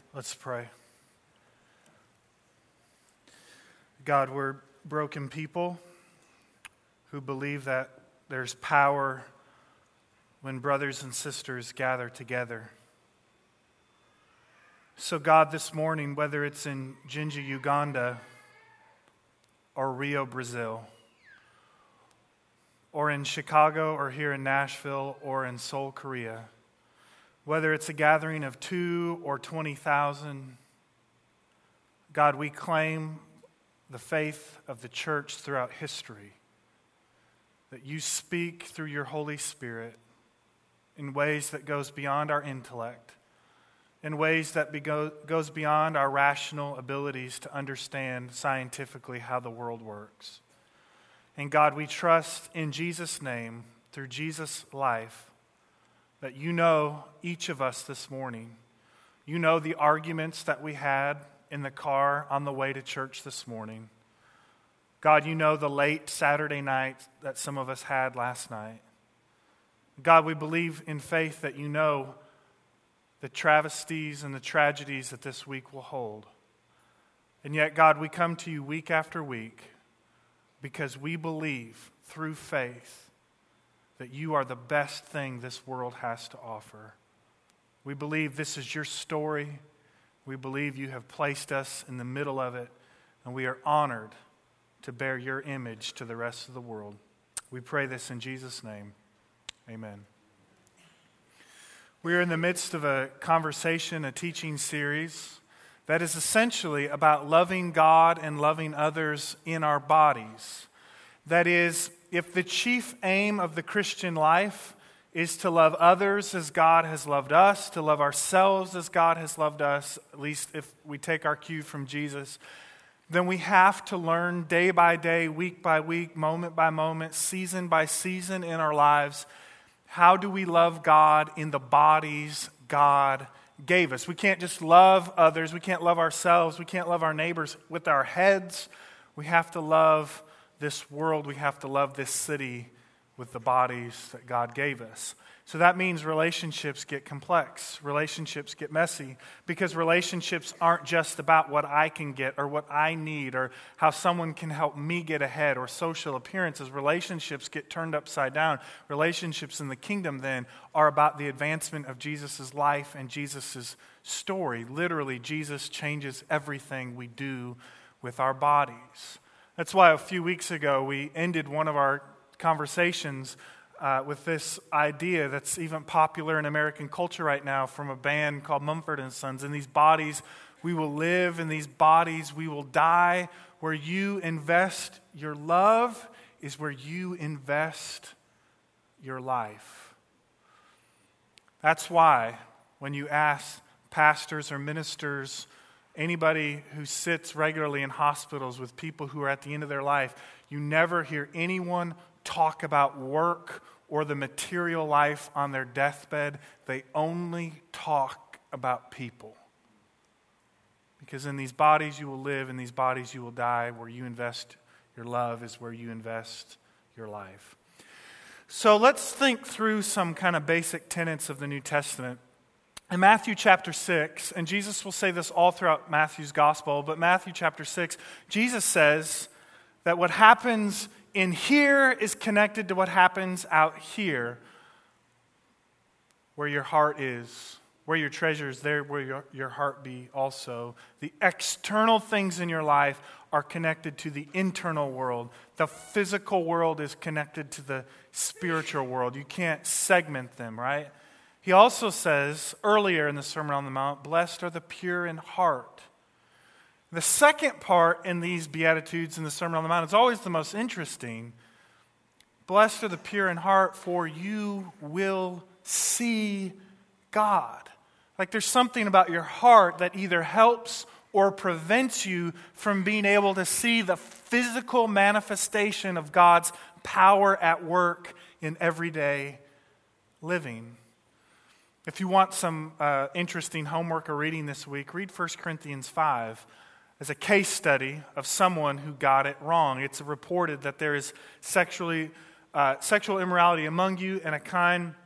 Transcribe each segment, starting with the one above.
Let's pray. God, we're broken people who believe that there's power when brothers and sisters gather together. So God, this morning, whether it's in Jinja, Uganda, or Rio, Brazil, or in Chicago, or here in Nashville, or in Seoul, Korea, whether it's a gathering of 2 or 20,000, God, we claim the faith of the church throughout history, that you speak through your Holy Spirit in ways that goes beyond our intellect, in ways that goes beyond our rational abilities to understand scientifically how the world works. And God, we trust in Jesus' name, through Jesus' life, that you know each of us this morning. You know the arguments that we had in the car on the way to church this morning. God, you know the late Saturday night that some of us had last night. God, we believe in faith that you know the travesties and the tragedies that this week will hold. And yet, God, we come to you week after week because we believe through faith that you are the best thing this world has to offer. We believe this is your story. We believe you have placed us in the middle of it, and we are honored to bear your image to the rest of the world. We pray this in Jesus' name. Amen. We are in the midst of a conversation, a teaching series that is essentially about loving God and loving others in our bodies. That is, if the chief aim of the Christian life is to love others as God has loved us, to love ourselves as God has loved us, at least if we take our cue from Jesus, then we have to learn day by day, week by week, moment by moment, season by season in our lives, how do we love God in the bodies God gave us? We can't just love others, we can't love ourselves, we can't love our neighbors with our heads. We have to love this world, we have to love this city with the bodies that God gave us. So that means relationships get complex, relationships get messy, because relationships aren't just about what I can get or what I need or how someone can help me get ahead or social appearances. Relationships get turned upside down. Relationships in the kingdom then are about the advancement of Jesus' life and Jesus' story. Literally, Jesus changes everything we do with our bodies. That's why a few weeks ago we ended one of our conversations with this idea that's even popular in American culture right now from a band called Mumford & Sons. In these bodies we will live, in these bodies we will die. Where you invest your love is where you invest your life. That's why when you ask pastors or ministers, anybody who sits regularly in hospitals with people who are at the end of their life, you never hear anyone talk about work or the material life on their deathbed. They only talk about people. Because in these bodies you will live, in these bodies you will die. Where you invest your love is where you invest your life. So let's think through some kind of basic tenets of the New Testament. In Matthew chapter 6, and Jesus will say this all throughout Matthew's gospel, but Matthew chapter 6, Jesus says that what happens in here is connected to what happens out here. Where your heart is, where your treasure is, there will your heart be also. The external things in your life are connected to the internal world. The physical world is connected to the spiritual world. You can't segment them, right? He also says earlier in the Sermon on the Mount, blessed are the pure in heart. The second part in these Beatitudes in the Sermon on the Mount is always the most interesting. Blessed are the pure in heart, for you will see God. Like there's something about your heart that either helps or prevents you from being able to see the physical manifestation of God's power at work in everyday living. If you want some interesting homework or reading this week, read 1 Corinthians 5 as a case study of someone who got it wrong. It's reported that there is sexual immorality among you, and a kind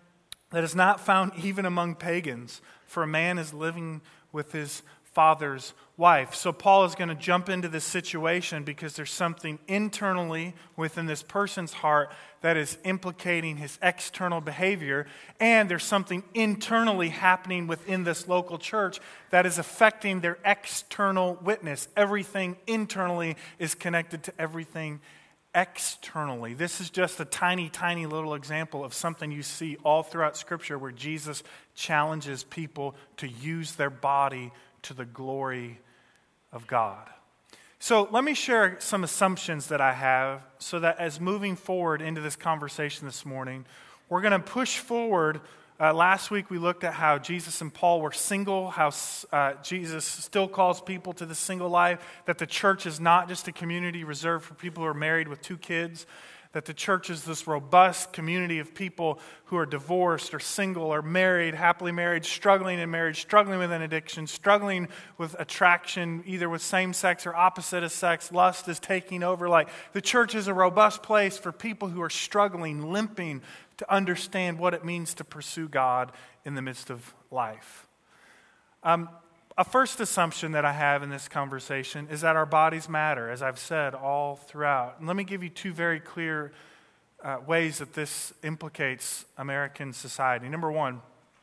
that is not found even among pagans, for a man is living with his father's wife. So Paul is going to jump into this situation because there's something internally within this person's heart that is implicating his external behavior, and there's something internally happening within this local church that is affecting their external witness. Everything internally is connected to everything externally. This is just a tiny, tiny little example of something you see all throughout Scripture where Jesus challenges people to use their body to the glory of God. So let me share some assumptions that I have so that as moving forward into this conversation this morning, we're going to push forward. Last week we looked at how Jesus and Paul were single, how Jesus still calls people to the single life, that the church is not just a community reserved for people who are married with 2 kids, that the church is this robust community of people who are divorced or single or married, happily married, struggling in marriage, struggling with an addiction, struggling with attraction, either with same sex or opposite of sex. Lust is taking over. Like, the church is a robust place for people who are struggling, limping, to understand what it means to pursue God in the midst of life. A first assumption that I have in this conversation is that our bodies matter, as I've said all throughout. And let me give you 2 very clear ways that this implicates American society. Number 1,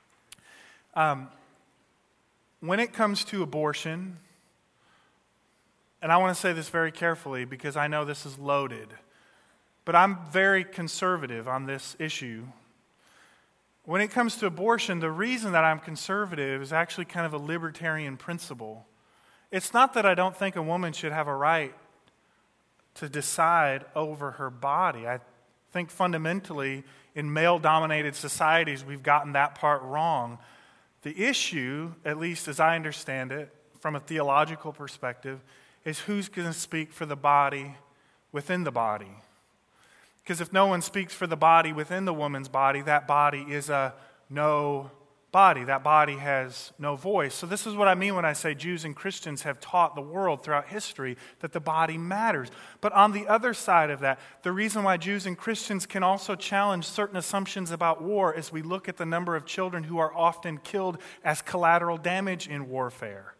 when it comes to abortion, and I want to say this very carefully because I know this is loaded, but I'm very conservative on this issue. When it comes to abortion, the reason that I'm conservative is actually kind of a libertarian principle. It's not that I don't think a woman should have a right to decide over her body. I think fundamentally in male-dominated societies we've gotten that part wrong. The issue, at least as I understand it, from a theological perspective, is who's going to speak for the body within the body. Because if no one speaks for the body within the woman's body, that body is a no body. That body has no voice. So this is what I mean when I say Jews and Christians have taught the world throughout history that the body matters. But on the other side of that, the reason why Jews and Christians can also challenge certain assumptions about war is we look at the number of children who are often killed as collateral damage in warfare.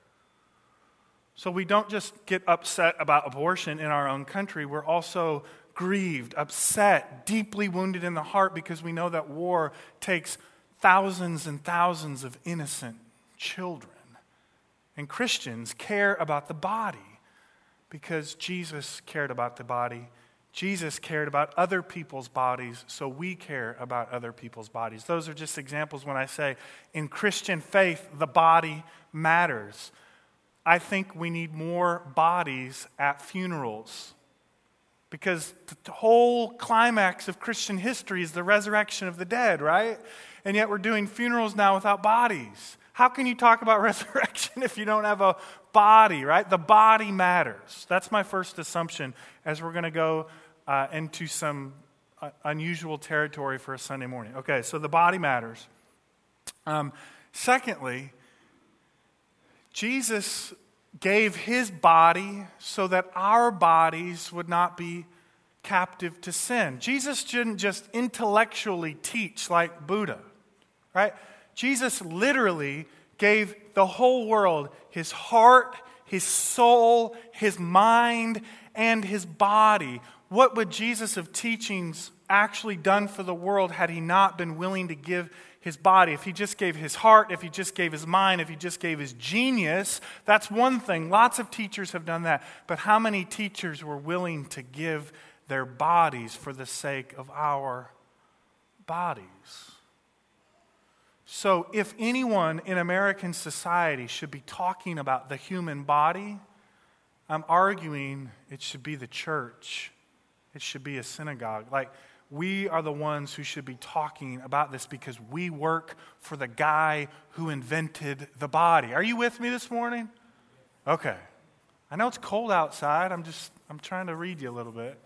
So we don't just get upset about abortion in our own country, we're also grieved, upset, deeply wounded in the heart because we know that war takes thousands and thousands of innocent children. And Christians care about the body because Jesus cared about the body. Jesus cared about other people's bodies, so we care about other people's bodies. Those are just examples when I say in Christian faith, the body matters. I think we need more bodies at funerals. Because the whole climax of Christian history is the resurrection of the dead, right? And yet we're doing funerals now without bodies. How can you talk about resurrection if you don't have a body, right? The body matters. That's my first assumption as we're going to go into some unusual territory for a Sunday morning. Okay, so the body matters. Secondly, Jesus gave his body so that our bodies would not be captive to sin. Jesus didn't just intellectually teach like Buddha, right? Jesus literally gave the whole world his heart, his soul, his mind, and his body. What would Jesus of teachings actually done for the world had he not been willing to give his body? If he just gave his heart, if he just gave his mind, if he just gave his genius, that's one thing. Lots of teachers have done that. But how many teachers were willing to give their bodies for the sake of our bodies? So if anyone in American society should be talking about the human body, I'm arguing it should be the church. It should be a synagogue. We are the ones who should be talking about this because we work for the guy who invented the body. Are you with me this morning? Okay. I know it's cold outside. I'm trying to read you a little bit.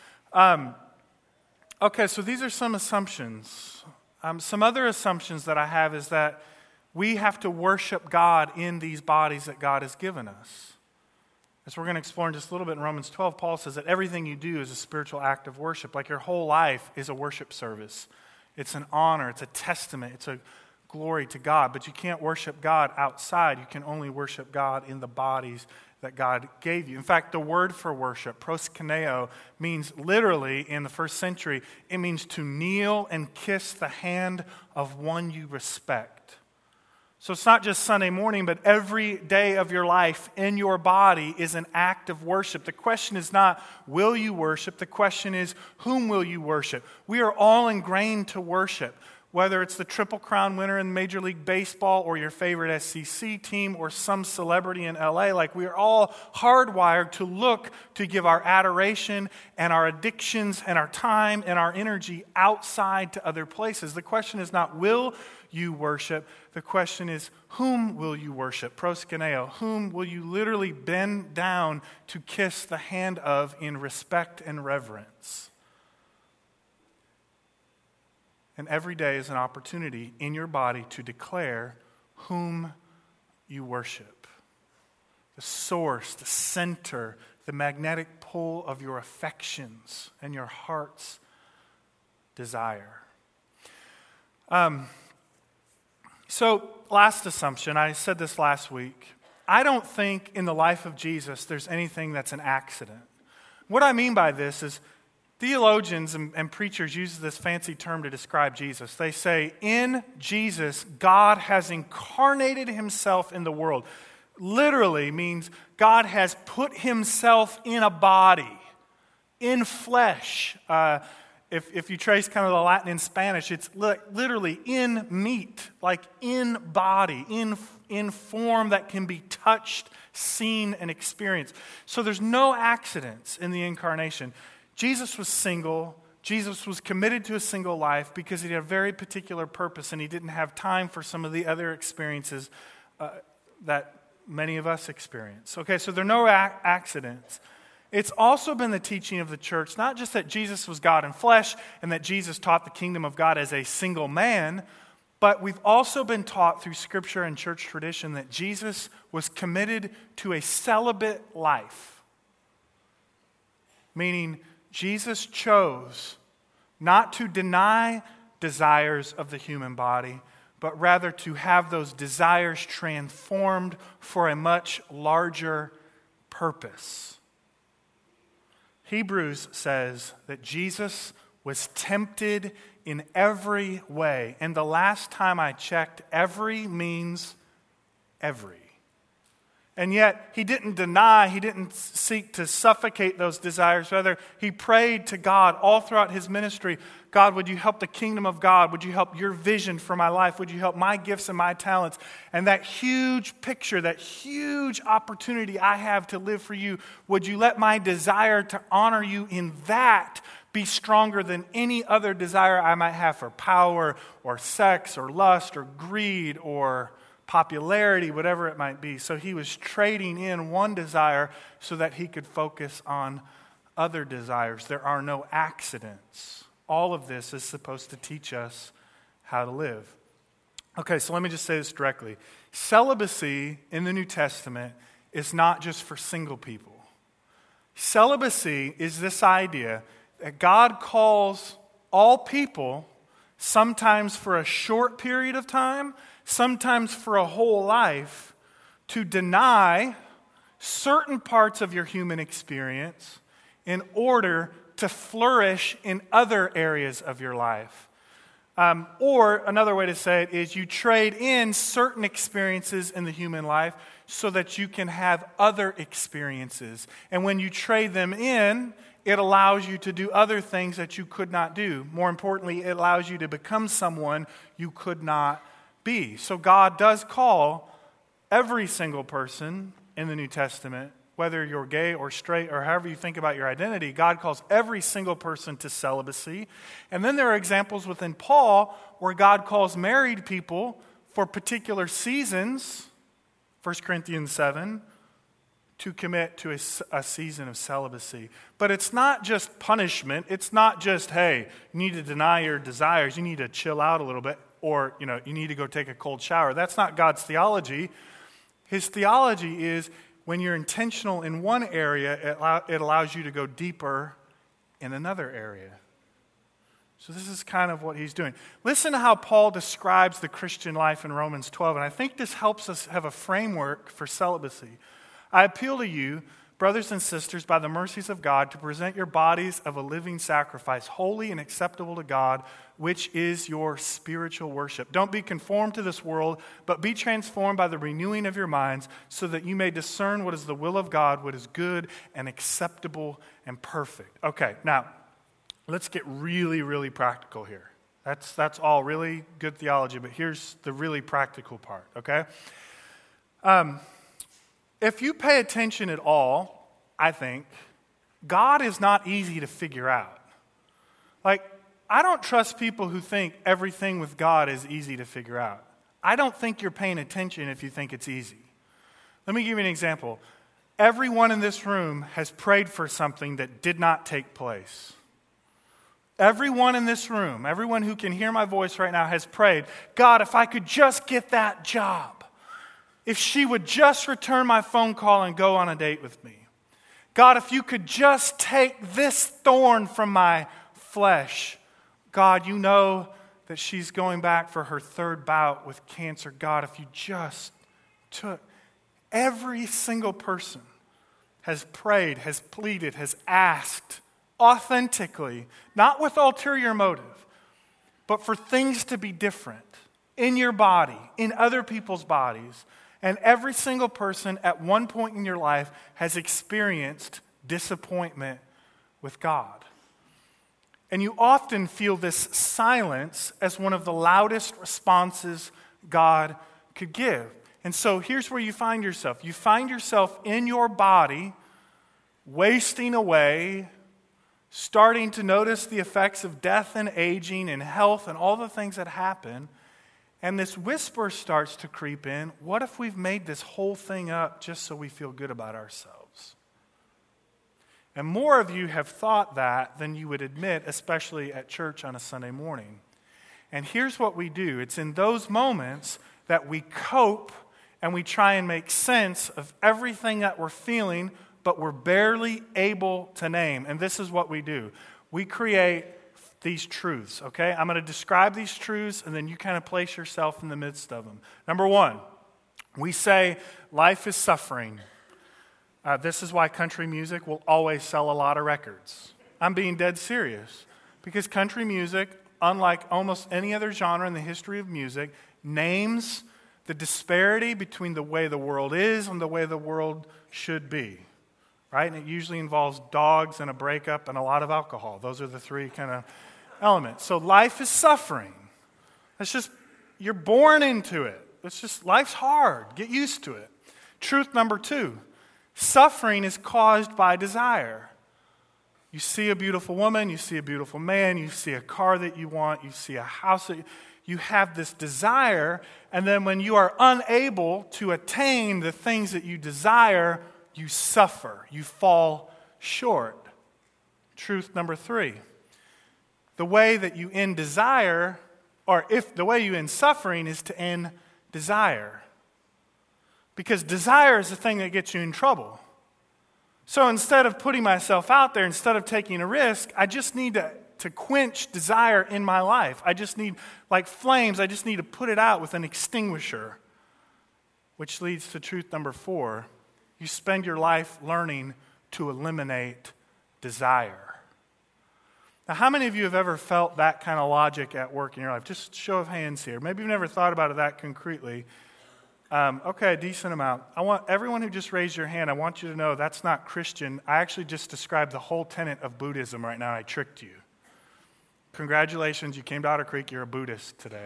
Okay, so these are some assumptions. Some other assumptions that I have is that we have to worship God in these bodies that God has given us. As we're going to explore in just a little bit in Romans 12, Paul says that everything you do is a spiritual act of worship. Like your whole life is a worship service. It's an honor. It's a testament. It's a glory to God. But you can't worship God outside. You can only worship God in the bodies that God gave you. In fact, the word for worship, proskuneo, means literally in the first century, it means to kneel and kiss the hand of one you respect. So it's not just Sunday morning, but every day of your life in your body is an act of worship. The question is not, will you worship? The question is, whom will you worship? We are all ingrained to worship. Whether it's the Triple Crown winner in Major League Baseball or your favorite SEC team or some celebrity in LA, like we are all hardwired to look to give our adoration and our addictions and our time and our energy outside to other places. The question is not, will you worship? The question is, whom will you worship? Proskuneo. Whom will you literally bend down to kiss the hand of in respect and reverence? And every day is an opportunity in your body to declare whom you worship. The source, the center, the magnetic pull of your affections and your heart's desire. So, last assumption, I said this last week. I don't think in the life of Jesus there's anything that's an accident. What I mean by this is theologians and preachers use this fancy term to describe Jesus. They say, in Jesus, God has incarnated himself in the world. Literally means God has put himself in a body, in flesh. If you trace kind of the Latin and Spanish, it's literally in meat, like in body, in form that can be touched, seen, and experienced. So there's no accidents in the incarnation. Jesus was single. Jesus was committed to a single life because he had a very particular purpose and he didn't have time for some of the other experiences that many of us experience. Okay, so there are no accidents. It's also been the teaching of the church, not just that Jesus was God in flesh and that Jesus taught the kingdom of God as a single man, but we've also been taught through scripture and church tradition that Jesus was committed to a celibate life. Meaning, Jesus chose not to deny desires of the human body, but rather to have those desires transformed for a much larger purpose. Hebrews says that Jesus was tempted in every way. And the last time I checked, every means every. And yet, he didn't deny, he didn't seek to suffocate those desires. Rather, he prayed to God all throughout his ministry, God, would you help the kingdom of God? Would you help your vision for my life? Would you help my gifts and my talents? And that huge picture, that huge opportunity I have to live for you, would you let my desire to honor you in that be stronger than any other desire I might have for power or sex or lust or greed or popularity, whatever it might be. So he was trading in one desire so that he could focus on other desires. There are no accidents. All of this is supposed to teach us how to live. Okay, so let me just say this directly. Celibacy in the New Testament is not just for single people. Celibacy is this idea that God calls all people, sometimes for a short period of time, sometimes for a whole life, to deny certain parts of your human experience in order to flourish in other areas of your life. Or another way to say it is you trade in certain experiences in the human life so that you can have other experiences. And when you trade them in, it allows you to do other things that you could not do. More importantly, it allows you to become someone you could not be. So God does call every single person in the New Testament, whether you're gay or straight or however you think about your identity, God calls every single person to celibacy. And then there are examples within Paul where God calls married people for particular seasons, 1 Corinthians 7, to commit to a season of celibacy. But it's not just punishment. It's not just, hey, you need to deny your desires. You need to chill out a little bit. Or, you need to go take a cold shower. That's not God's theology. His theology is when you're intentional in one area, it allows you to go deeper in another area. So this is kind of what he's doing. Listen to how Paul describes the Christian life in Romans 12, and I think this helps us have a framework for celibacy. I appeal to you, brothers and sisters, by the mercies of God, to present your bodies of a living sacrifice, holy and acceptable to God, which is your spiritual worship. Don't be conformed to this world, but be transformed by the renewing of your minds, so that you may discern what is the will of God, what is good and acceptable and perfect. Okay, now, let's get really, really practical here. That's all really good theology, but here's the really practical part, okay? If you pay attention at all, I think, God is not easy to figure out. Like, I don't trust people who think everything with God is easy to figure out. I don't think you're paying attention if you think it's easy. Let me give you an example. Everyone in this room has prayed for something that did not take place. Everyone in this room, everyone who can hear my voice right now has prayed, God, if I could just get that job, if she would just return my phone call and go on a date with me. God, if you could just take this thorn from my flesh. God, you know that she's going back for her third bout with cancer. God, if you just took... Every single person has prayed, has pleaded, has asked authentically, not with ulterior motive, but for things to be different in your body, in other people's bodies. And every single person at one point in your life has experienced disappointment with God. And you often feel this silence as one of the loudest responses God could give. And so here's where you find yourself. You find yourself in your body, wasting away, starting to notice the effects of death and aging and health and all the things that happen. And this whisper starts to creep in. What if we've made this whole thing up just so we feel good about ourselves? And more of you have thought that than you would admit, especially at church on a Sunday morning. And here's what we do. It's in those moments that we cope and we try and make sense of everything that we're feeling, but we're barely able to name. And this is what we do. We create these truths, okay? I'm going to describe these truths, and then you kind of place yourself in the midst of them. Number one, we say life is suffering. This is why country music will always sell a lot of records. I'm being dead serious. Because country music, unlike almost any other genre in the history of music, names the disparity between the way the world is and the way the world should be. Right? And it usually involves dogs and a breakup and a lot of alcohol. Those are the three kind of elements. So life is suffering. It's just, you're born into it. It's just, life's hard. Get used to it. Truth number two, suffering is caused by desire. You see a beautiful woman, you see a beautiful man, you see a car that you want, you see a house that you have this desire, and then when you are unable to attain the things that you desire, you suffer. You fall short. Truth number three, the way that you end desire, or if the way you end suffering is to end desire. Because desire is the thing that gets you in trouble. So instead of putting myself out there, instead of taking a risk, I just need to quench desire in my life. I just need, like flames, I just need to put it out with an extinguisher. Which leads to truth number four. You spend your life learning to eliminate desire. Now, how many of you have ever felt that kind of logic at work in your life? Just show of hands here. Maybe you've never thought about it that concretely. Okay, a decent amount. I want everyone who just raised your hand, I want you to know that's not Christian. I actually just described the whole tenet of Buddhism right now. I tricked you. Congratulations, you came to Otter Creek, you're a Buddhist today.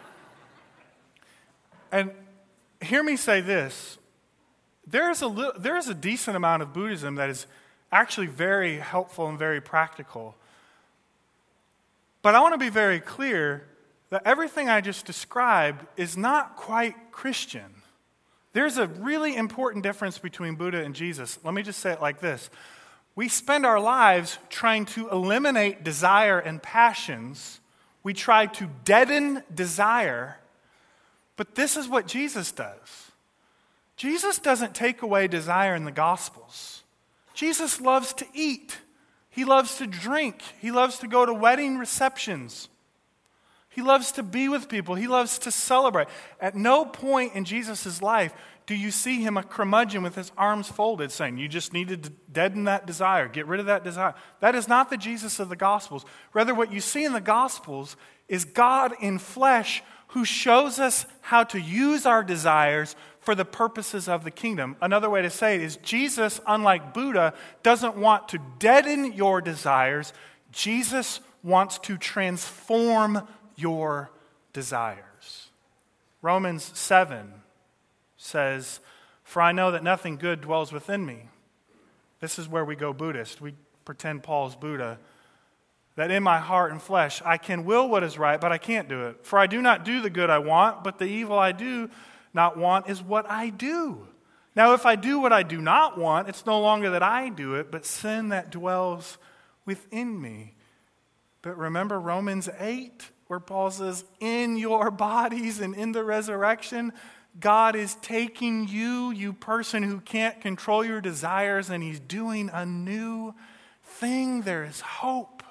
And hear me say this. There is a decent amount of Buddhism that is actually very helpful and very practical. But I want to be very clear that everything I just described is not quite Christian. There's a really important difference between Buddha and Jesus. Let me just say it like this. We spend our lives trying to eliminate desire and passions. We try to deaden desire. But this is what Jesus does. Jesus doesn't take away desire in the Gospels. Jesus loves to eat. He loves to drink. He loves to go to wedding receptions. He loves to be with people. He loves to celebrate. At no point in Jesus' life do you see him a curmudgeon with his arms folded saying, you just needed to deaden that desire, get rid of that desire. That is not the Jesus of the Gospels. Rather, what you see in the Gospels is God in flesh who shows us how to use our desires for the purposes of the kingdom. Another way to say it is Jesus, unlike Buddha, doesn't want to deaden your desires. Jesus wants to transform your desires. Romans 7 says, "For I know that nothing good dwells within me." This is where we go Buddhist. We pretend Paul's Buddha. "That in my heart and flesh I can will what is right, but I can't do it. For I do not do the good I want, but the evil I do not want is what I do. Now if I do what I do not want, it's no longer that I do it, but sin that dwells within me." But remember Romans 8, where Paul says, in your bodies and in the resurrection, God is taking you, you person who can't control your desires, and he's doing a new thing. There is hope.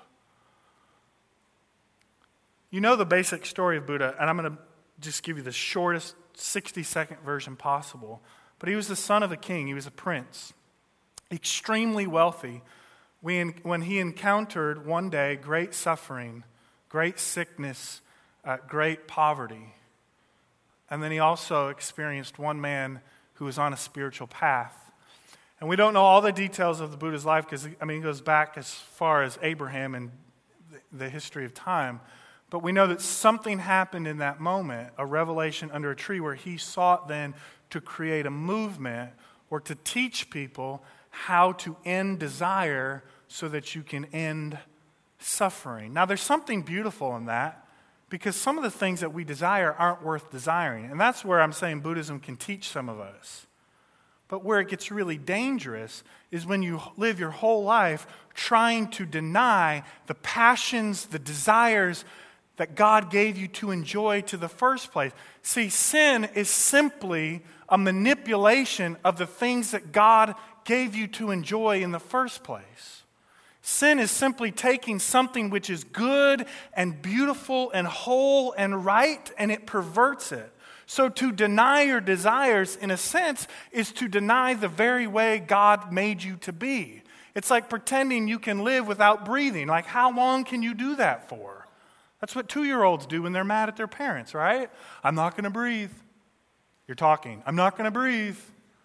You know the basic story of Buddha, and I'm going to just give you the shortest 60-second version possible. But he was the son of a king. He was a prince, extremely wealthy. When he encountered one day great suffering, great sickness, great poverty. And then he also experienced one man who was on a spiritual path. And we don't know all the details of the Buddha's life because, he goes back as far as Abraham and the history of time. But we know that something happened in that moment, a revelation under a tree, where he sought then to create a movement or to teach people how to end desire so that you can end suffering. Now, there's something beautiful in that, because some of the things that we desire aren't worth desiring. And that's where I'm saying Buddhism can teach some of us. But where it gets really dangerous is when you live your whole life trying to deny the passions, the desires that God gave you to enjoy to the first place. See, sin is simply a manipulation of the things that God gave you to enjoy in the first place. Sin is simply taking something which is good and beautiful and whole and right, and it perverts it. So to deny your desires, in a sense, is to deny the very way God made you to be. It's like pretending you can live without breathing. Like, how long can you do that for? That's what 2-year-olds do when they're mad at their parents, right? I'm not going to breathe. You're talking. I'm not going to breathe.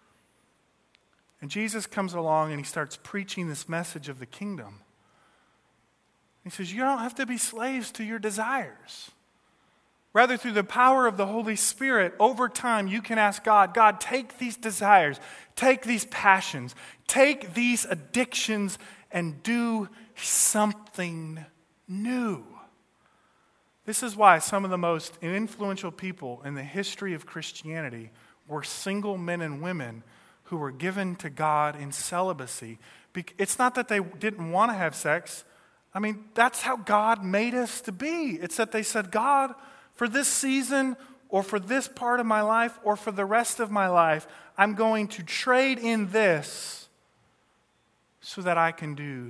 And Jesus comes along and he starts preaching this message of the kingdom. He says, you don't have to be slaves to your desires. Rather, through the power of the Holy Spirit, over time you can ask God, God, take these desires, take these passions, take these addictions, and do something new. This is why some of the most influential people in the history of Christianity were single men and women who were given to God in celibacy. It's not that they didn't want to have sex. That's how God made us to be. It's that they said, God, for this season or for this part of my life or for the rest of my life, I'm going to trade in this so that I can do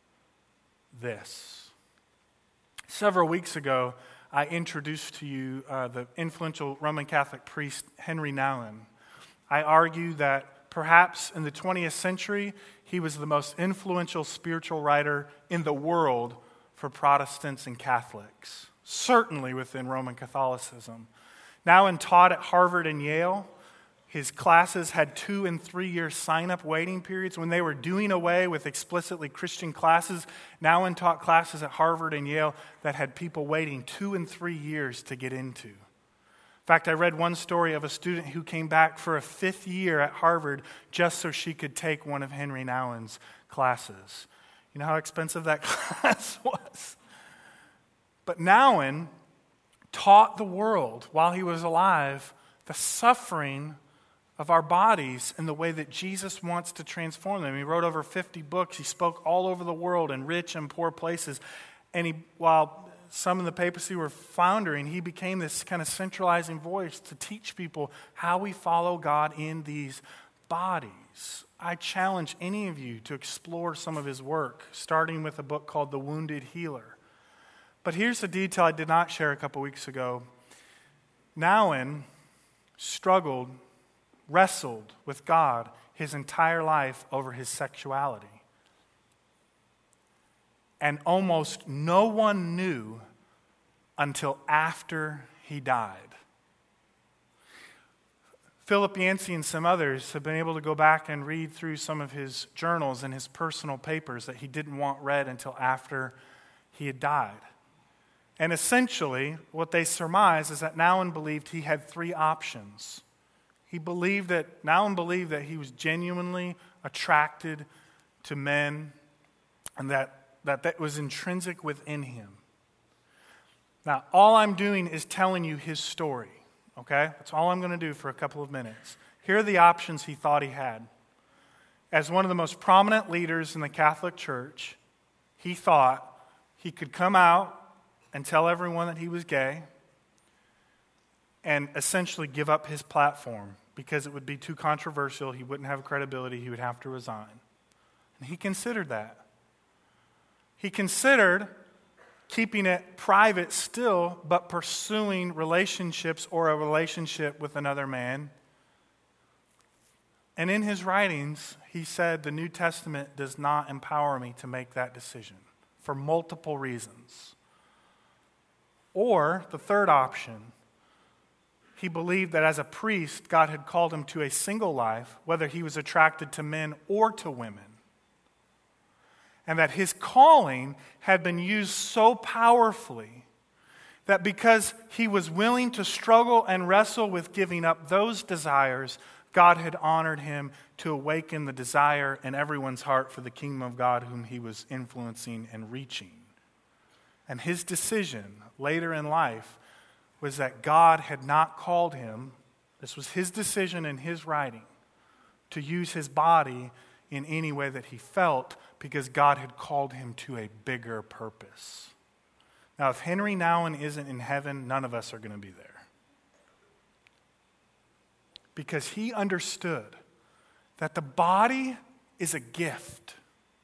this. Several weeks ago, I introduced to you the influential Roman Catholic priest Henry Nouwen. I argue that perhaps in the 20th century, he was the most influential spiritual writer in the world for Protestants and Catholics, certainly within Roman Catholicism. Nouwen taught at Harvard and Yale. His classes had 2- and 3-year sign-up waiting periods. When they were doing away with explicitly Christian classes, Nouwen taught classes at Harvard and Yale that had people waiting 2 and 3 years to get into. In fact, I read one story of a student who came back for a 5th year at Harvard just so she could take one of Henry Nouwen's classes. You know how expensive that class was? But Nouwen taught the world while he was alive the suffering of our bodies and the way that Jesus wants to transform them. He wrote over 50 books. He spoke all over the world in rich and poor places. And while some of the papacy were foundering, he became this kind of centralizing voice to teach people how we follow God in these bodies. I challenge any of you to explore some of his work, starting with a book called The Wounded Healer. But here's a detail I did not share a couple weeks ago. Nouwen wrestled with God his entire life over his sexuality. And almost no one knew until after he died. Philip Yancey and some others have been able to go back and read through some of his journals and his personal papers that he didn't want read until after he had died. And essentially, what they surmise is that Nouwen believed he had three options. Nouwen believed that he was genuinely attracted to men and that was intrinsic within him. Now, all I'm doing is telling you his story. Okay? That's all I'm going to do for a couple of minutes. Here are the options he thought he had. As one of the most prominent leaders in the Catholic Church, he thought he could come out and tell everyone that he was gay and essentially give up his platform because it would be too controversial, he wouldn't have credibility, he would have to resign. And he considered that. He considered keeping it private still, but pursuing relationships or a relationship with another man. And in his writings, he said the New Testament does not empower me to make that decision for multiple reasons. Or, the third option, he believed that as a priest, God had called him to a single life, whether he was attracted to men or to women. And that his calling had been used so powerfully that because he was willing to struggle and wrestle with giving up those desires, God had honored him to awaken the desire in everyone's heart for the kingdom of God whom he was influencing and reaching. And his decision later in life was that God had not called him, this was his decision in his writing, to use his body in any way that he felt, because God had called him to a bigger purpose. Now, if Henry Nouwen isn't in heaven, none of us are going to be there. Because he understood that the body is a gift.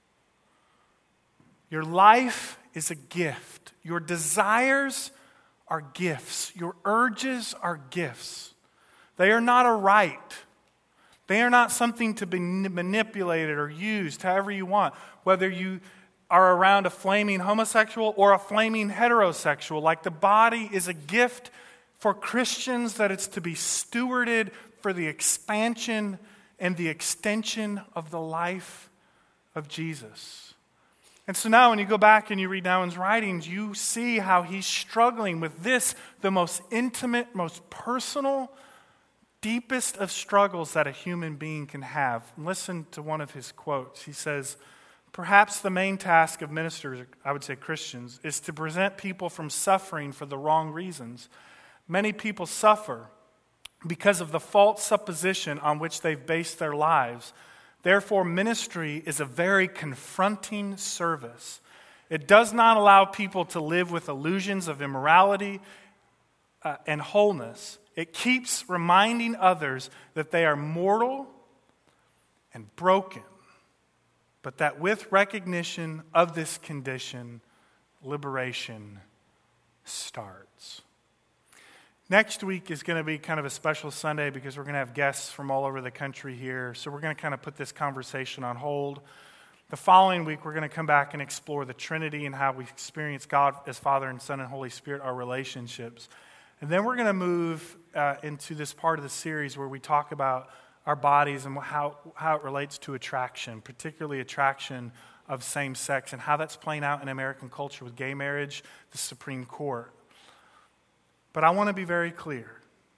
Your life is a gift. Your desires are gifts. Your urges are gifts. They are not a right. They are not something to be manipulated or used however you want, whether you are around a flaming homosexual or a flaming heterosexual. Like, the body is a gift for Christians that it's to be stewarded for the expansion and the extension of the life of Jesus. And so now when you go back and you read Nouwen's writings, you see how he's struggling with this, the most intimate, most personal, deepest of struggles that a human being can have. Listen to one of his quotes. He says, "Perhaps the main task of ministers, I would say Christians, is to present people from suffering for the wrong reasons. Many people suffer because of the false supposition on which they've based their lives. Therefore, ministry is a very confronting service. It does not allow people to live with illusions of immorality and wholeness. It keeps reminding others that they are mortal and broken, but that with recognition of this condition, liberation starts." Next week is going to be kind of a special Sunday because we're going to have guests from all over the country here. So we're going to kind of put this conversation on hold. The following week, we're going to come back and explore the Trinity and how we experience God as Father and Son and Holy Spirit, our relationships. And then we're going to move into this part of the series where we talk about our bodies and how it relates to attraction, particularly attraction of same sex, and how that's playing out in American culture with gay marriage, the Supreme Court. But I want to be very clear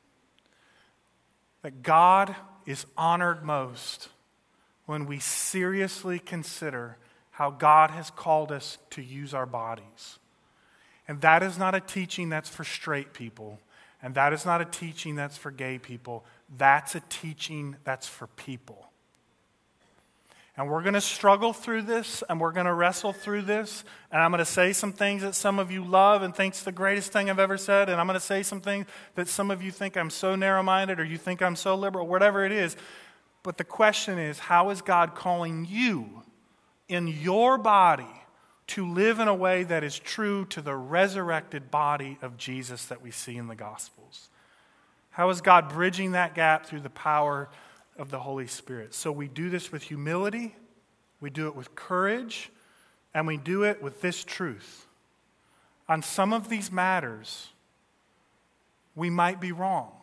that God is honored most when we seriously consider how God has called us to use our bodies. And that is not a teaching that's for straight people. And that is not a teaching that's for gay people. That's a teaching that's for people. And we're going to struggle through this, and we're going to wrestle through this, and I'm going to say some things that some of you love and think's the greatest thing I've ever said, and I'm going to say some things that some of you think I'm so narrow-minded or you think I'm so liberal, whatever it is. But the question is, how is God calling you in your body to live in a way that is true to the resurrected body of Jesus that we see in the Gospels? How is God bridging that gap through the power of the Holy Spirit? So we do this with humility, we do it with courage, and we do it with this truth. On some of these matters, we might be wrong.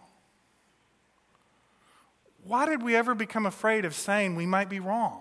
Why did we ever become afraid of saying we might be wrong?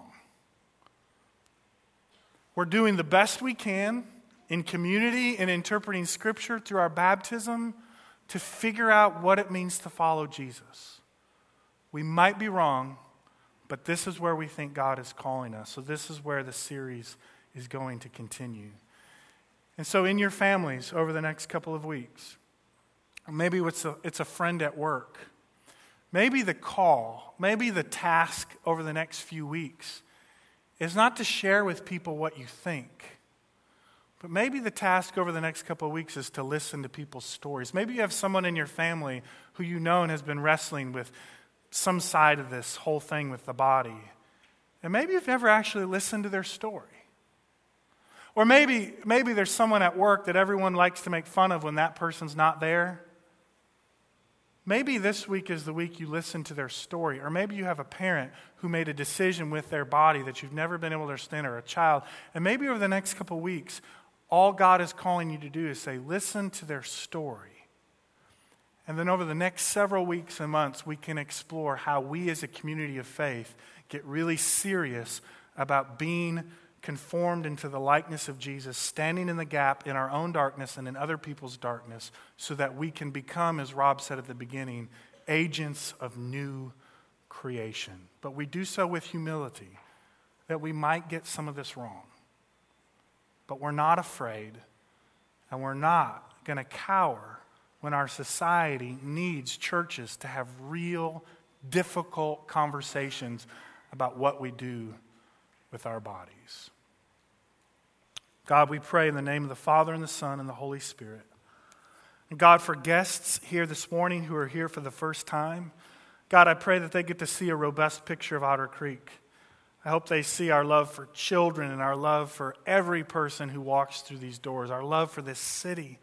We're doing the best we can in community and interpreting Scripture through our baptism to figure out what it means to follow Jesus. We might be wrong, but this is where we think God is calling us. So this is where the series is going to continue. And so in your families over the next couple of weeks, maybe it's a friend at work, maybe the call, maybe the task over the next few weeks is not to share with people what you think, but maybe the task over the next couple of weeks is to listen to people's stories. Maybe you have someone in your family who you know and has been wrestling with some side of this whole thing with the body. And maybe you've never actually listened to their story. Or maybe there's someone at work that everyone likes to make fun of when that person's not there. Maybe this week is the week you listen to their story. Or maybe you have a parent who made a decision with their body that you've never been able to understand, or a child. And maybe over the next couple of weeks, all God is calling you to do is say, listen to their story. And then over the next several weeks and months, we can explore how we as a community of faith get really serious about being conformed into the likeness of Jesus, standing in the gap in our own darkness and in other people's darkness, so that we can become, as Rob said at the beginning, agents of new creation. But we do so with humility, that we might get some of this wrong. But we're not afraid, and we're not going to cower when our society needs churches to have real, difficult conversations about what we do with our bodies. God, we pray in the name of the Father and the Son and the Holy Spirit. And God, for guests here this morning who are here for the first time, God, I pray that they get to see a robust picture of Otter Creek. I hope they see our love for children and our love for every person who walks through these doors, our love for this city.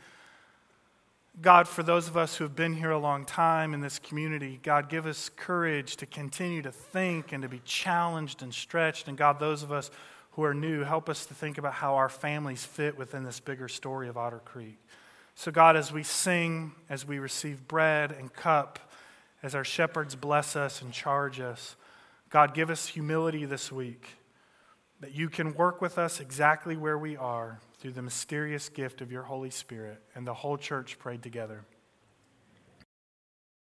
God, for those of us who have been here a long time in this community, God, give us courage to continue to think and to be challenged and stretched. And God, those of us who are new, help us to think about how our families fit within this bigger story of Otter Creek. So God, as we sing, as we receive bread and cup, as our shepherds bless us and charge us, God, give us humility this week, that you can work with us exactly where we are through the mysterious gift of your Holy Spirit. And the whole church prayed together.